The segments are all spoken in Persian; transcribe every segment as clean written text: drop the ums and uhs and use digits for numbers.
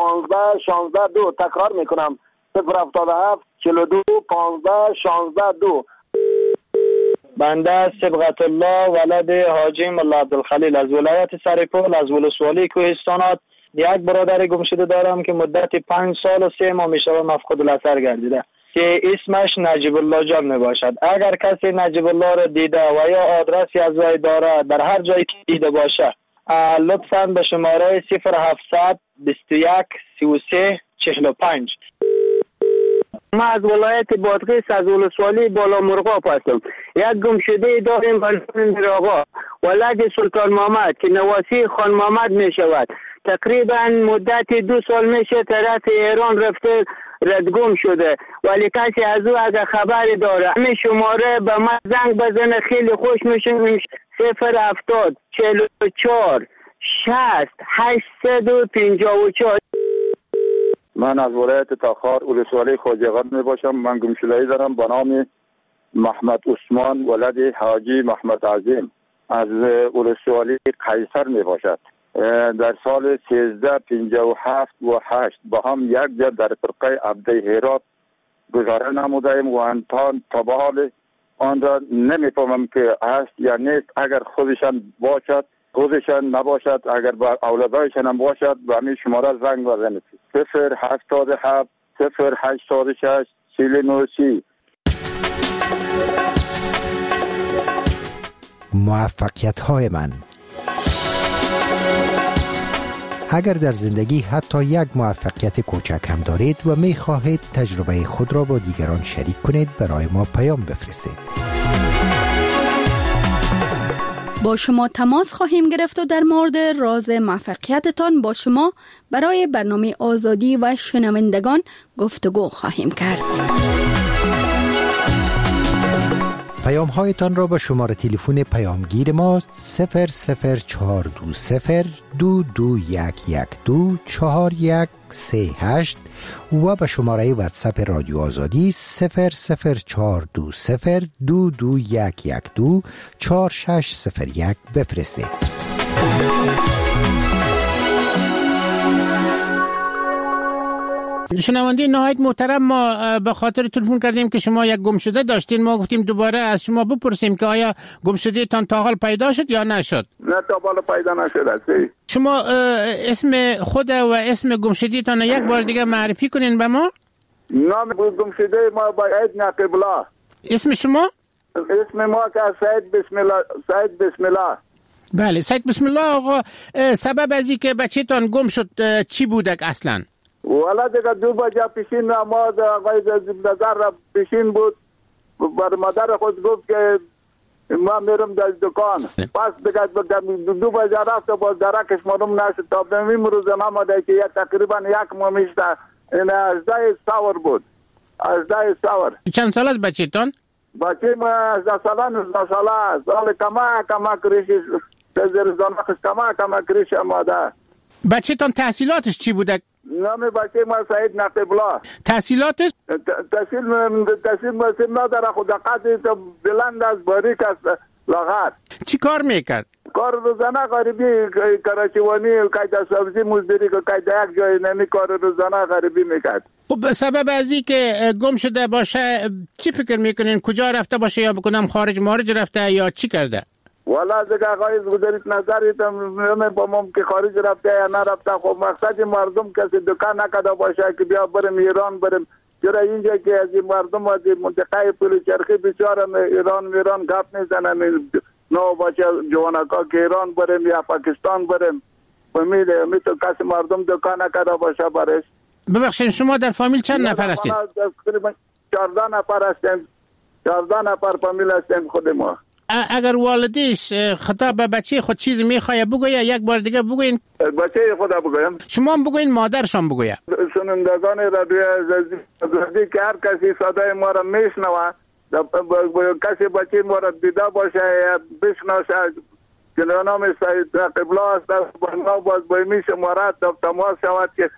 15 16 2. تکرار میکنم 077 42 15 16 2. بنده صبغت الله ولد حاجی ملا عبدالخلیل از ولایت سرپل از ولسوالی کوهستانات یک برادر گمشده دارم که مدت 5 سال و 3 ماه میشه مفقود الاثر گردیده که اسمش نجیب الله جان می باشد. اگر کسی نجیب الله را دیده و یا آدرسی از وی داره در هر جایی که دیده باشه لطفاً به شماره 0700 21 33 45. ما از ولایت بادغیس از ولسوالی بالا مرغاب هستم. یک گمشده داریم به نام میرآقا ولد سلطان محمد که نواسی خان محمد می شود. تقریبا مدت 2 سال میشه طرف ایران رفته ردگم شده ولی کسی از او اگر خبری داره همین شماره به من زنگ بزنه خیلی خوش میشه. 070 44 60 854. من از ولایت تاخار ولسوالی خوجقان می باشم. من گمشده‌ای دارم به نام محمد عثمان ولد حاجی محمد عظیم از ولسوالی قیصر می باشد. در سال 1357 و 8 با هم یک جا در فرقه عبده هرات گذاره نمودیم و انتان تبال آن را نمیفهمم که هست یا نیست. اگر خودشان باشد خودشان نباشد اگر با اولادایشان هم باشد به همین شماره زنگ بزنید 077 086 4930. موفقیت‌های من. اگر در زندگی حتی یک موفقیت کوچک هم دارید و می خواهید تجربه خود را با دیگران شریک کنید برای ما پیام بفرستید. با شما تماس خواهیم گرفت و در مورد راز موفقیتتان با شما برای برنامه آزادی و شنوندگان گفتگو خواهیم کرد. پیام هایتان را به شماره تلفن پیامگیر ما 00420 2211 4138 و به شماره واتساپ رادیو آزادی 00420 2211 4601 بفرستید. شنونده نهایت محترم، ما به خاطر تلفن کردیم که شما یک گمشده داشتین. ما گفتیم دوباره از شما بپرسیم که آیا گمشده تان تا حال پیدا شد یا نشد؟ نه تا حال پیدا نشد. شما اسم خود و اسم گمشده تان یک بار دیگه معرفی کنین به ما. نام گمشده ما باید نقیب الله. اسم شما؟ اسم ما که سید بسم الله. سید بسم الله. بله سید بسم الله. آقا سبب از این که بچه تان گم شد چی بودک اصلا؟ والا دیگه 2 بجه پیشین نماز آقای نظر را پیشین بود. بر مادر خود گفت که ما میرم در دکان. پس دیگه 2 بجه رفت و باز درکش معلوم نشد. تا به این روز نماده که تقریبا 1 ماه میشته. این 18 سور بود. 18 سور. چند سال است بچه تان؟ بچه ما 18 ساله 19 ساله. سال کما کریشی زیرزانه خست کما کریشی ماده. بچه تان تحصیلاتش چی بوده؟ نام بچه ما سید نقیب الله. تحصیلاتش؟ تحصیل نداره خود قدری تو بلند از باریک است لاغر. چی کار میکرد؟ کار روزانه غریبی کراچیوانی و قید سبزی مزدوری که قید یک جای نمی کار روزانه غریبی میکرد. خب سبب از این که گم شده باشه چی فکر میکنین؟ کجا رفته باشه یا بکنم خارج مارج رفته یا چی کرده؟ والا دیگه آقای گذارید نظریت با مم که خارج رفته یا نرفته. خب مقصد مردم کسی دکان نکده باشه که بیا بریم ایران بریم. چرا اینجا که از مردم از منطقه پلوچرخی بیچاره ایران گپ میزنن نو باشه جوانکا که ایران بریم یا پاکستان بریم. امیده تو کسی مردم دکان نکده باشه برش. ببخشید شما در فامیل چند نفر هستید؟ تقریبا 14 نفر هستیم. 14 نفر فامیل هستیم خود ما. اگر والدیش خطاب به بچه خود چیزی میخواه بگویه یک بار دیگه بگوین. بچه خود بگویم. شما بگوین مادرشان بگویه. شنوندگان رادیو عزیزی که هر کسی صدای ما را میشنوه کسی بچه ما را دیده باشه یا بشناسه که نام سید نقیب الله است با باز بایمی شماره تماس شود که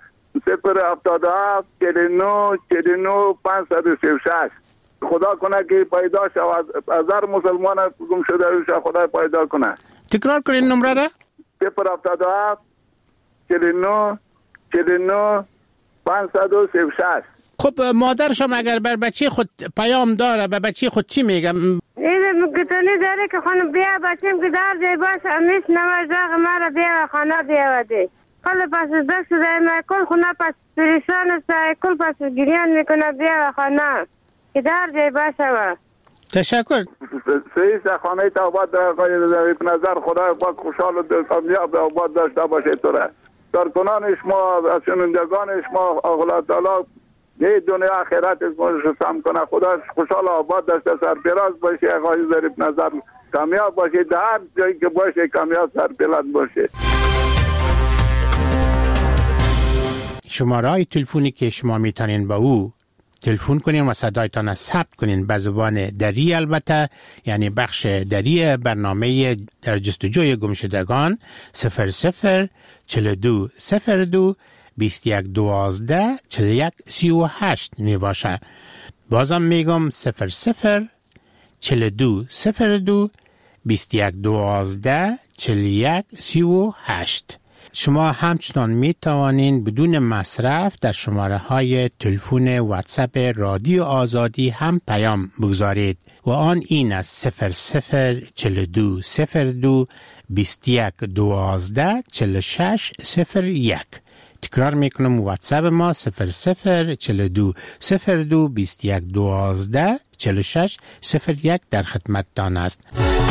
077 49 49 536. خدا کنه که پیدا شود از هر مسلمان گم شده روش خدا پیدا کنه. تکرار کنین نمره را. 077 49 49 536. خب مادرش هم اگر بر بچه خود پیام داره به بچه خود چی میگم؟ این گتونی داره که خانم بیا بچیم که در جای باشه امیش نمازاق مرا بیا خانه بیاوده کل پس دست دایم کل خونه پس پریشان است کل پس گریان میکنه بیا خانه که در جای باشه. تشکر. سعید خانه تا آباد آقای نظر خدا پاک خوشحال و کامیاب آباد داشته باشه تو را کارکنان شما و شنوندگان شما الله تعالی یه دنیا آخرت رو سم کنه خدا خوشحال آباد داشته سرفراز باشه آقای ظریف نظر کامیاب باشه در هر جایی که باشه کامیاب سرفراز باشه. شماره تلفنی که شما میتونین با او تلفن کنین و صدایتان ثبت کنین به زبان دری البته یعنی بخش دری برنامه در جستجوی گمشدگان 00 42 02 21 12 41 38 می باشه. بازم میگم 00 42 02 21 12 41 38. شما همچنان می توانین بدون مصرف در شماره های تلفن واتساپ رادیو آزادی هم پیام بگذارید و آن این است 00 42 02 21 12 46 01. تکرار میکنم واتساپ ما 00 42 02 21 12 46 01 در خدمتتان است.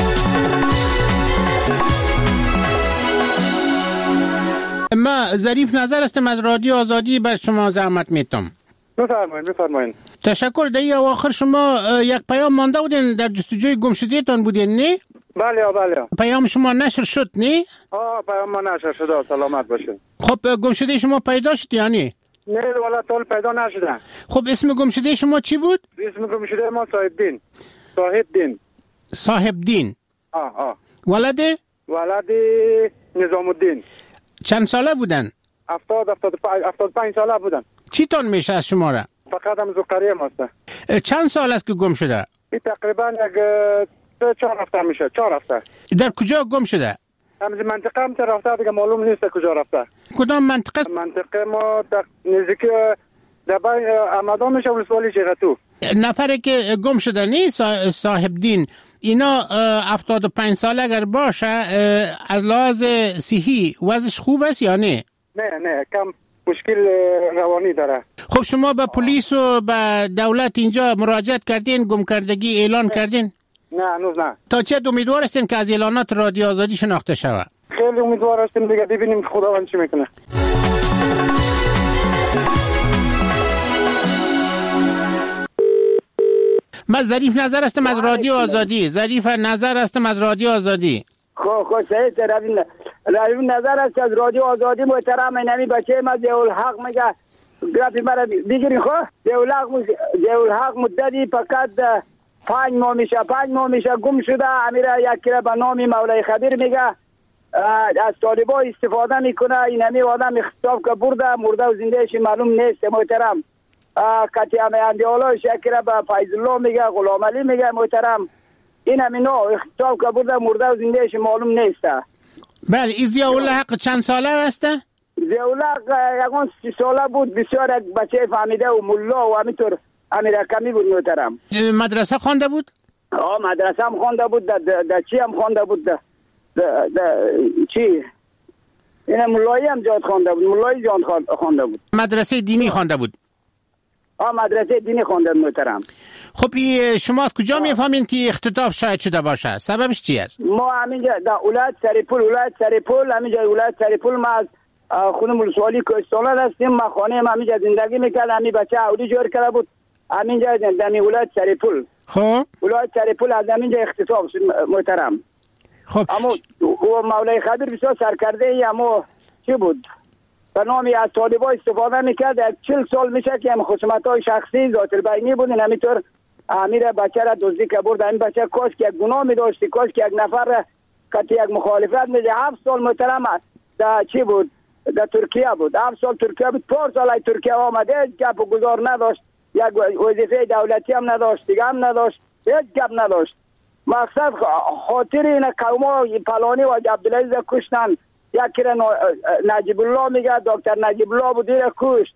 ما ظریف نظر هستم از رادیو آزادی بر شما زحمت میتم. بفرمایید. تشکر. در آخر شما یک پیام مانده بودین در جستجوی گمشدگیتان بودین نه؟ بله. پیام شما نشر شد نه؟ پیام ما نشر شد سلامت باشه. خب گمشده شما پیدا شد یعنی؟ نه والا طول پیدا نشدن. خب اسم گمشده شما چی بود؟ اسم گمشده ما صاحب دین. ولد نظام الدین. چند ساله بودن؟ 75 ساله بودن. چی تان میشه از شما را؟ فقط هم زوکریه ماسته. چند سال است که گم شده؟ تقریبا 4 هفته میشه. 4 هفته. در کجا گم شده؟ همز منطقه هم رفته دیگه معلوم نیست کجا رفته. کدام منطقه است؟ منطقه ما نزدیک دبای آمدان میشه ولسوالی چیغتو. نفری که گم شده نیست صاحب دین اینا 75 ساله اگر باشه از لحاظ صحی وضعش خوب است یا نه؟ نه کم مشکل روانی داره. خب شما به پلیس و به دولت اینجا مراجعت کردین گم کردگی اعلان کردین؟ نه هنوز نه. تا چه امیدوار هستین که از اعلانات رادیو آزادی شناخته شود؟ خیلی امیدوار هستیم دیگه ببینیم خداوند چی میکنه. من ظریف نظر هستم از رادیو آزادی. خب سعید روی نظر است از رادیو آزادی محترم نمی بچه ما ضیاءالحق میگه گرافی مرا بگیرین. خب ضیاءالحق مدتی فقط 5 ماه میشه گم شده. امیره یکی را به نام مولای خبیر میگه از طالبا استفاده میکنه. این همی آدم اختطاف که مرده و زندهش معلوم نیست محترم. کتی همه اندیالا شکره به فیض الله میگه غلام علی میگه محترم. این همی نو اختطاف که مرده و زندهش معلوم نیست. بله این ضیاءالحق چند ساله هسته؟ ضیاءالحق یکان 30 ساله بود. بسیار بچه فهمیده و ملا و همینطور امیر کمی بود محترم. مدرسه خوانده بود؟ مدرسه هم خوانده بود. در چی هم خوانده بود؟ چی؟ این ملایی هم جاد خوانده بود. ملایی جان خوانده بود. مدرسه دینی خوانده بود؟ مدرسه دینی خوانده محترم. خب شما از کجا میفهمین که اختطاف شاید شده باشه؟ سببش چی است؟ ما همینجا در ولایت سریپول همینجا ولایت سریپول ما از خونم ولسوالی کوهستان هستیم. ما خانه ما همینجا زندگی میکرد. همین بچه عودی جور کرده بود همینجا در ولایت سریپول. خب ولایت سریپول از همینجا اختطاف شد محترم. خب اما مولای خبیر بسیار سرکرده ای اما چی بود به نامی از طالبا استفاده میکرد. 40 سال میشه که هم خصومت‌های شخصی ذات البینی بودن. همینطور امیر بچه را دزدی که برد. این بچه کاش که یک گناه می‌داشت، کاش که یک نفر کتی یک مخالفت میده. 7 سال محترم در چی بود در ترکیه بود. 7 سال ترکیه بود. 4 سال ای ترکیه آمده گپ و گزار نداشت. یک وظیفه دولتی هم نداشت دیگه هم نداشت. هیچ گپ نداشت. مقصد خاطر این قوما پلانی و عبدالعزیز کشتن یکی را نجیب الله میگه دکتر نجیب الله بود را کشت،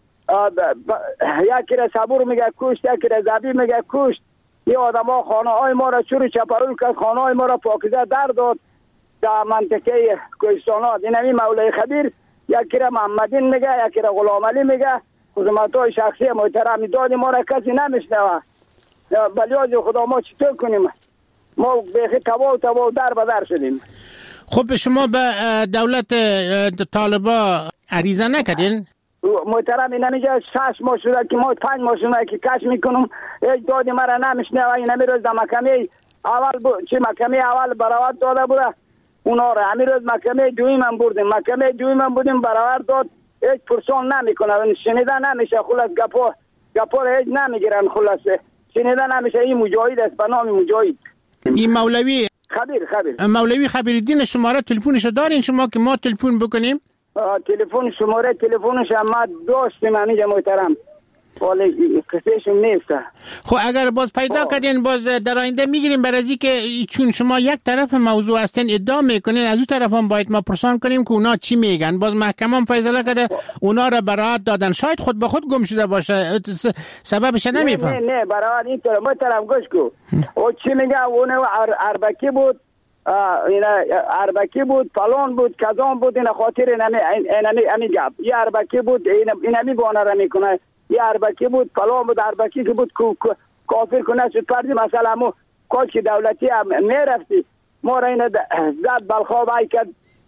یکی را صبور میگه کشت، یکی را زبی میگه کشت. این آدم ها خانه های ما را چور چپرول کرد، خانه های ما را پاکیزه در داد در منطقه کوهستانات. این همی مولای خبیر یکی را محمدین میگه، یکی را غلام علی میگه. خدمت های شخصی محترم داد ما را کسی نمیشنوه. بلیاز خدا ما چطور کنیم؟ ما بیخی تباه در بدر شدیم. خب شما به دولت طالبا عریضه نکردین؟ محترم این نمیجه 6 ماه شده که ما 5 ماه شده که کش میکنم، هیچ دادی مرا نمیشنوه. این همی روز در محکمه اول بود، چه محکمه اول براوت داده بوده اونا را، همی روز محکمه دویم هم بردیم، محکمه دویم هم بودیم براوت داد، هیچ پرسان نمیکنه، شنیده نمیشه. خلاص گپا را هیچ نمیگیرن، خلاص شنیده نمیشه. این مجاهد است به نام مجاهد. این مولوی خبیر مولوی خبیرالدین شماره تلفنشو دارین شما که ما تلفن بکنیم؟ تلفن شماره تلفنش ما داشتیم همینجا محترم، ولی کسیشون نیست. خب اگر باز پیدا کردین باز در آینده میگیریم، برای از که چون شما یک طرف موضوع هستین ادعا میکنین، از اون طرف هم باید ما پرسان کنیم که اونا چی میگن. باز محکمه هم فیصله کرده اونا را براعت دادن، شاید خود به خود گم شده باشه، سببش نمیفهم. نه براعت این طرف محترم گوش کو. او چی میگه؟ اون اربکی بود، اینا اربکی بود، فلان بود، کذان بود، این خاطر اینمی گپ. یه اربکی بود، اینمی بانه را میکنه. یه اربکی بود، فلان بود، اربکی که بود کافر کنه شد پردی. مثلا همون کاش که دولتی هم میرفتی ما را این زد بلخواب های کرد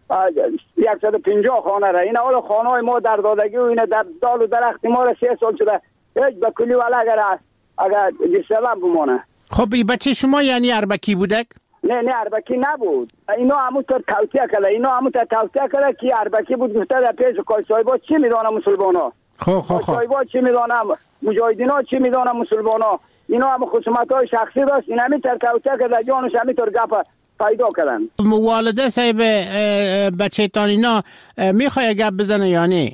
150 خانه را. این اول خانه های ما در دادگی و این در دال و درخت ما را 3 سال شده هیچ به کلی ولی اگر دیسلام بمانه. خب این بچه شما یعنی اربکی بودک؟ نه اربکی نبود. اینا همونطور توصیه کرده که اربکی بود. گفته در پیش کاشایبا چی میدانه مسلمان ها، کاشایبا چی میدانه مجاهدین ها، چی میدانه مسلمان ها. اینا هم خصومت های شخصی داشت. این همینطور توصیه کرده جانش همینطور گپ پیدا کردن. والده صاحب بچه تان اینا میخواه گپ بزنه یا نه؟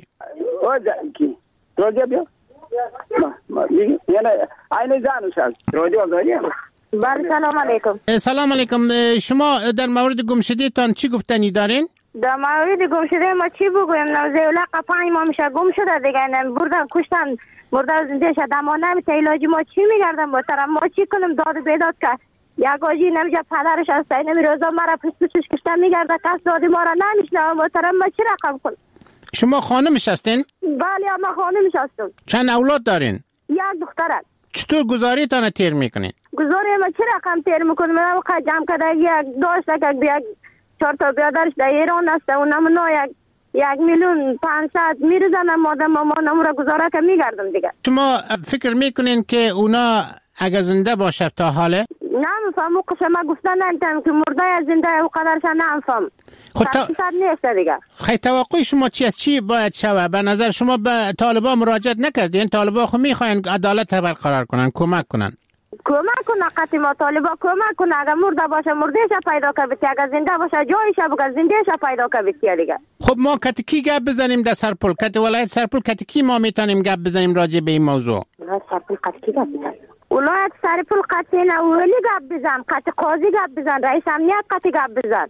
راجع بیا یعنی این زنش هست راجع داریم. بله سلام علیکم. سلام علیکم. شما در مورد گمشده تان چی گفتنی دارین؟ در مورد گمشده ما چی بگویم؟ نوزیولا 5 ماه میشه گم شده دیگه، بردن کشتن مرده زنده شد، اما نمیشه علاجی. ما چی میگردم محترم؟ ما چی کنیم؟ داد بیداد که یک آجی نمیشه پدرش هست این روزا مرا پسش کشتن میگرده، کس دادی ما را نمیشنه محترم. ما چی رقم کنم؟ شما خانمش هستین؟ بله ما خانمش هستم. چند اولاد دارین؟ یک دختر. چطور گزاری تانه تیر میکنین؟ گزاری ما چی رقم تیر میکنیم؟ من وقت جمع کرده یک داشته که بیاد 4 تا بیادرش در ایران است، اونم نو 1,500,000 میرزنم مادم ما نمورا گزاره که میگردم دیگه. شما فکر میکنین که اونا اگه زنده باشه تا حاله؟ نمیفهم. قسمه گفتن نمیتونم که مرده یا زنده او قدرش نمیفهم. نیست دیگه. خیلی توقع شما چی است؟ چی باید شوه؟ به نظر شما به طالبان مراجعت نکردین؟ طالبان خود میخواین عدالت برقرار کنن، کمک کنن. کمک کنه قطعی ما طالبا کمک کنه. اگر مرده باشه مردهش پیدا کنه، اگر زنده باشه جایش بگه زندهش پیدا کنه دیگه. خب ما کتکی گپ بزنیم در سرپل، کت ولایت سرپل کتکی ما میتونیم گپ بزنیم راجع به این موضوع. سرپل کتکی گپ بزنیم. ولایت سرپل قطعی نه ولی گپ بزن، قطع قاضی گپ بزن، رئیس امنیت قطعی گپ بزن.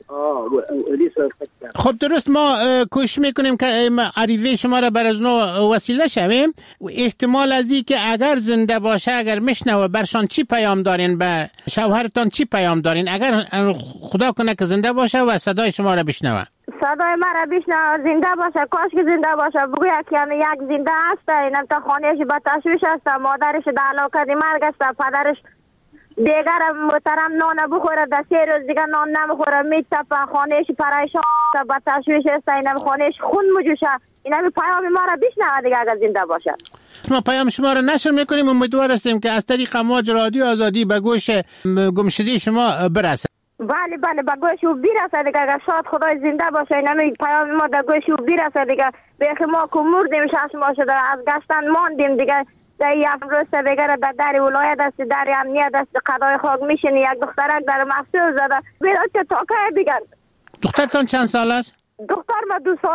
خب درست، ما کوشش میکنیم که عریضه شما را بر از نو وسیله شویم. احتمال از این که اگر زنده باشه، اگر میشنوه برشان چی پیام دارین، به شوهرتان چی پیام دارین اگر خدا کنه که زنده باشه و صدای شما را بشنوه؟ صدای مرا بشنوه زنده باشه، کاش که زنده باشه. بگوید که یک زنده هست، اینم تا خانهش با تشویش هست، مادرش در علاقه مرگ است، پدرش دیگر محترم نان بخوره، در 3 روز دیگر نان نمیخوره، میتپه، خانهش پریشان است، با تشویش است، اینم خانهش خون مجوشه. اینم پیام ما را بشنوه دیگه اگر زنده باشه. ما پیام شما را نشر میکنیم، امیدوار هستیم که از طریق امواج رادیو آزادی به گوش گمشده شما برسه. بله به گوش او برسه دیگه. اگر شاد خدای زنده باشه اینم پیام ما در گوش او برسه دیگه. بیخی ما که مردیم 6 ماه شده از گشتن ماندیم دیگه. در یک روز دیگر در ولایت است، در امنیت است، قضای خاک میشینی. یک دخترک در مفصل زده بیداد که تاکه دیگه. دخترتان چند سال است؟ دختر ما 2 ساله.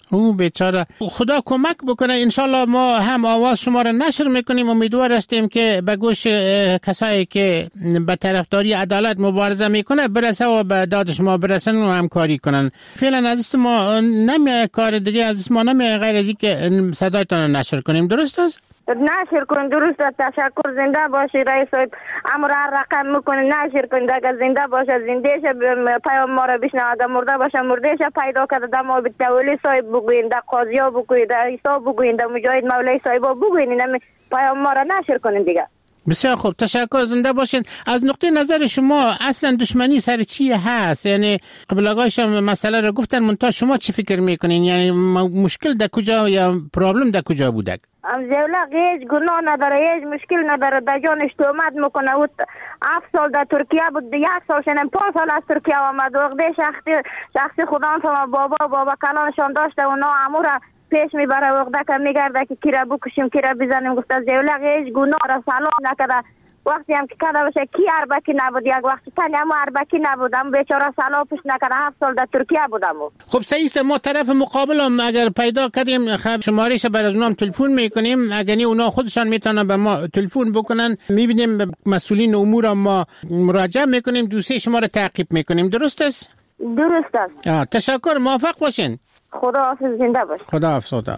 او بیچاره. خدا کمک بکنه. انشالله ما هم آواز شما را نشر میکنیم. امیدوار هستیم که به گوش کسایی که به طرفداری عدالت مبارزه میکنه برسه و به داد شما برسن و همکاری کنن. فعلا از ما نمیه کار دیگه از ما نمیه غیر از اینکه صدایتان را نشر کنیم. درست است؟ نشر کن. درست است. تشکر. زنده باشی رئیس صاحب. امر رقم میکنه نشر کن. اگر زنده باشه زنده شه پیام ما را بشنوه. اگر مرده باشه مرده شه پیدا کرده. در ما تولی صاحب بگوین، در قاضی ها بگوین، در عیسی بگوین، در مجاهد مولای صاحب ها بگوین. این پیام ما را نشر کنین دیگه. بسیار خوب. تشکر. زنده باشین. از نقطه نظر شما اصلا دشمنی سر چی هست؟ یعنی قبل آقایش مسئله را گفتن منتها شما چی فکر میکنین؟ یعنی مشکل در کجا یا پرابلم در کجا بوده؟ زولق هیچ گناه نداره، هیچ مشکل نداره. در جانش تهمت میکنه. او 7 سال در ترکیه بود، 1 سال شنم 5 سال از ترکیه آمد. وقتی شخصی خدا هم بابا کلانشان داشته اونا امورا پیش میبره. وقتی که میگرده که کی را بکشیم کی را بزنیم. گفته زولق هیچ گناه را سلام نکرده. وقتی هم که کده باشه کی اربکی نبود. یک وقتی تنی اما اربکی نبودم. بیچاره سلام پیش نکرده. 7 سال در ترکیه بودم. خب سعیست ما طرف مقابل هم اگر پیدا کردیم شمارهش بر از اونام تلفن میکنیم. اگر اونا خودشان میتونن به ما تلفن بکنن میبینیم به مسئولین امور ما مراجعه میکنیم. دوسیه شما رو تعقیب میکنیم. درست است؟ درست است. تشکر. موفق باشین. خدا حافظ. زنده باش. خدا حافظ.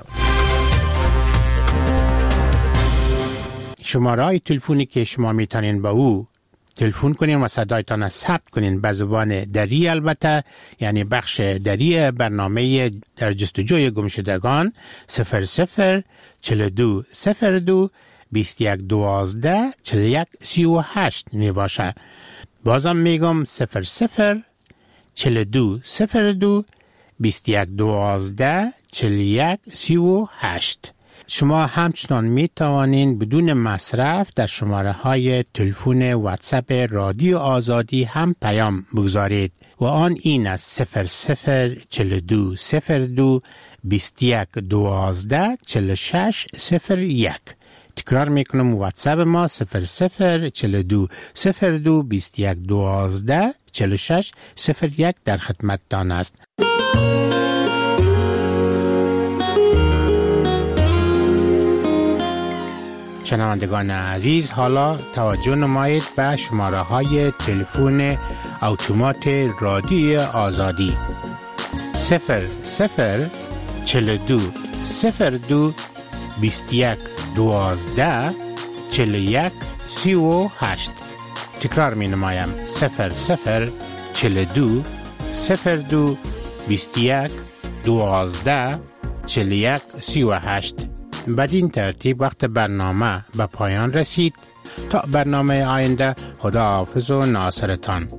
شماره تلفنی که شما میتونین با او تلفن کنین و صدایتان ثبت کنین به زبان دری البته، یعنی بخش دری برنامه در جستجوی گمشدگان 00 42 02 21 12 41 38 می باشه. بازم میگم 00 42 02 21 12 41 38. شما همچنان می توانید بدون مصرف در شماره های تلفن واتساپ رادیو آزادی هم پیام بگذارید و آن این است 00 42 02 21 12 46 01. تکرار میکنم واتساپ ما 00 42 02 21 12 46 01 در خدمت تان است. شنوندگان عزیز، حالا توجه نمایید به شماره های تلفن اتومات رادیو آزادی 00 42 02 21 12 41 38. تکرار می نمایم 00 42 02 21 12 41 38. بدین ترتیب وقت برنامه به پایان رسید. تا برنامه آینده، خدا حافظ و ناصرتان.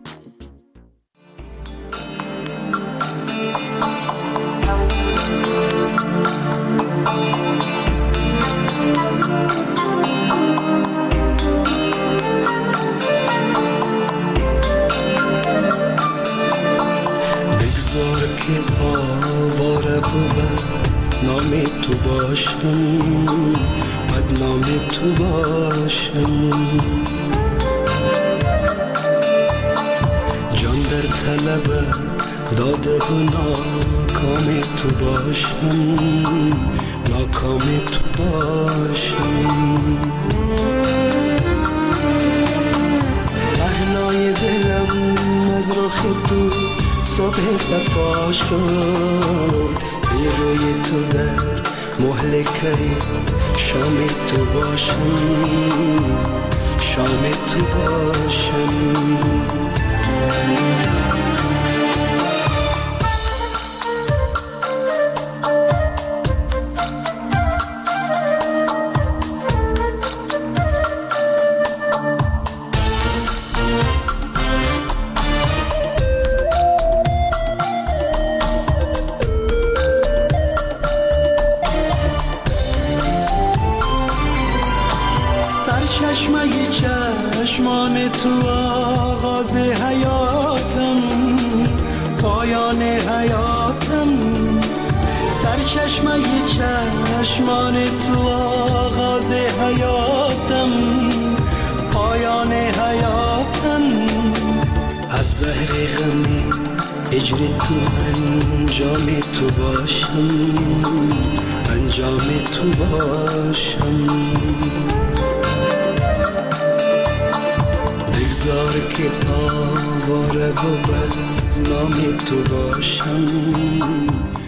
بگذار که آواره بود نام تو باشم، بدنام تو باشم، جان در طلب داده و ناکام تو باشم، ناکام تو باشم. پهنای دلم از رخ تو صبح صفا شد، روی تو در مهلکه شام تو باشم، شام تو باشم. چشمان تو آغاز حیاتم، پایان حیاتم، سرچشمه چشمان تو آغاز حیاتم، پایان حیاتم. از زهر غمی هجر تو انجام تو باشم، انجام تو باشم. بگذار که آواره و بدنام تو باشم،